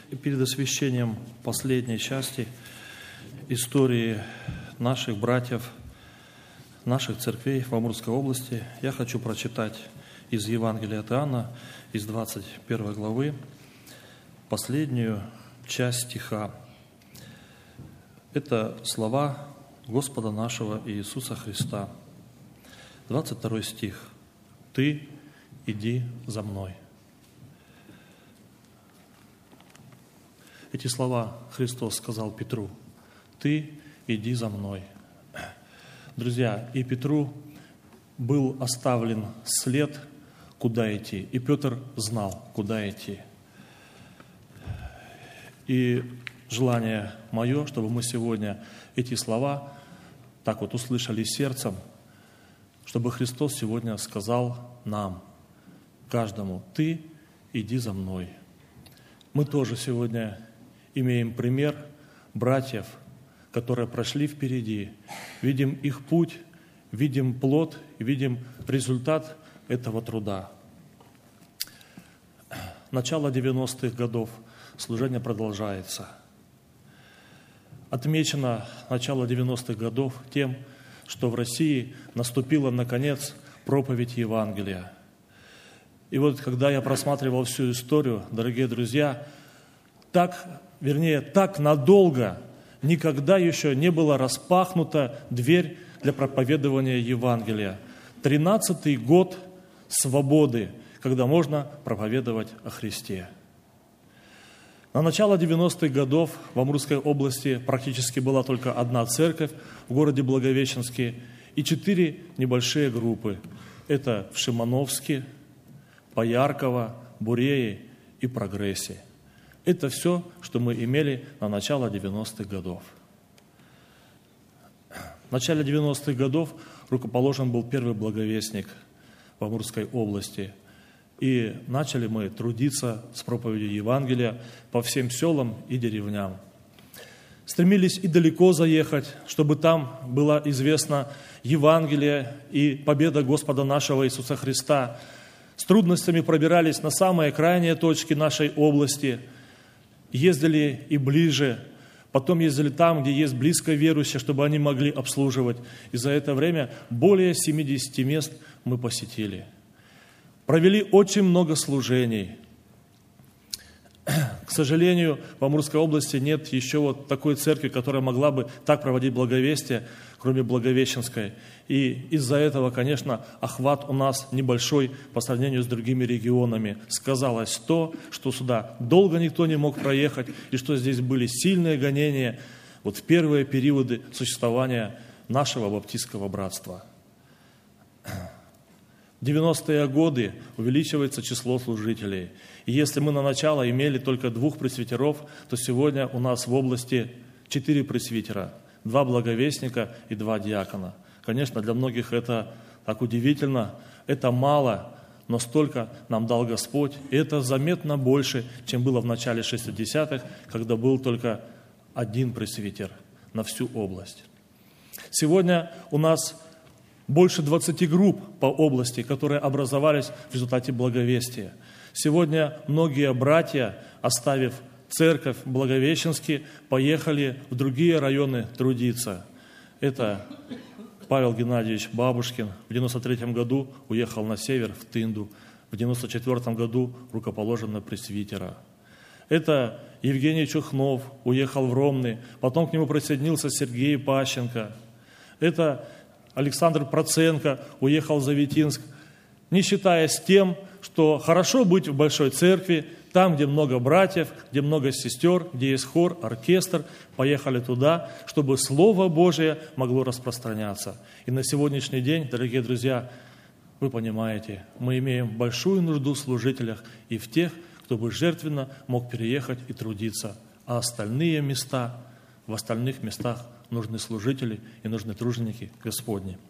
перед освящением последней части истории наших братьев, наших церквей в Амурской области, я хочу прочитать из Евангелия от Иоанна, из 21 главы, последнюю часть стиха. Это слова Господа нашего Иисуса Христа. 22 стих. «Ты иди за мной». Эти слова Христос сказал Петру. «Ты иди за мной». Друзья, и Петру был оставлен след, куда идти, и Петр знал, куда идти. И желание мое, чтобы мы сегодня эти слова так вот услышали сердцем, чтобы Христос сегодня сказал нам, каждому: «Ты иди за мной». Мы тоже сегодня имеем пример братьев, которые прошли впереди. Видим их путь, видим плод, видим результат этого труда. Начало 90-х годов, служение продолжается. Отмечено начало 90-х годов тем, что в России наступила, наконец, проповедь Евангелия. И вот, когда я просматривал всю историю, дорогие друзья, так надолго никогда еще не была распахнута дверь для проповедования Евангелия. 13-й год свободы, когда можно проповедовать о Христе. На начало 90-х годов в Амурской области практически была только одна церковь в городе Благовещенске и 4 небольшие группы. Это в Шимановске, Поярково, Бурее и Прогрессе. Это все, что мы имели на начало 90-х годов. В начале 90-х годов рукоположен был первый благовестник в Амурской области. И начали мы трудиться с проповедью Евангелия по всем селам и деревням. Стремились и далеко заехать, чтобы там было известно Евангелие и победа Господа нашего Иисуса Христа. С трудностями пробирались на самые крайние точки нашей области. Ездили и ближе, потом ездили там, где есть близко верующие, чтобы они могли обслуживать. И за это время более 70 мест мы посетили. Провели очень много служений. К сожалению, в Амурской области нет еще вот такой церкви, которая могла бы так проводить благовестие, кроме Благовещенской. И из-за этого, конечно, охват у нас небольшой по сравнению с другими регионами. Сказалось то, что сюда долго никто не мог проехать, и что здесь были сильные гонения вот в первые периоды существования нашего баптистского братства. В 90-е годы увеличивается число служителей. И если мы на начало имели только 2 пресвитеров, то сегодня у нас в области 4 пресвитера, 2 благовестника и 2 диакона. Конечно, для многих это так удивительно, это мало, но столько нам дал Господь. И это заметно больше, чем было в начале 60-х, когда был только 1 пресвитер на всю область. Сегодня у нас больше 20 групп по области, которые образовались в результате благовестия. Сегодня многие братья, оставив церковь в Благовещенске, поехали в другие районы трудиться. Это Павел Геннадьевич Бабушкин в 93 году уехал на север, в Тынду. В 94 году рукоположен на пресвитера. Это Евгений Чухнов уехал в Ромны, потом к нему присоединился Сергей Пащенко. Это Александр Проценко уехал в Завитинск, не считаясь тем, что хорошо быть в большой церкви, там, где много братьев, где много сестер, где есть хор, оркестр, поехали туда, чтобы Слово Божие могло распространяться. И на сегодняшний день, дорогие друзья, вы понимаете, мы имеем большую нужду в служителях и в тех, кто бы жертвенно мог переехать и трудиться. А остальные места, в остальных местах нужны служители и нужны труженики Господни.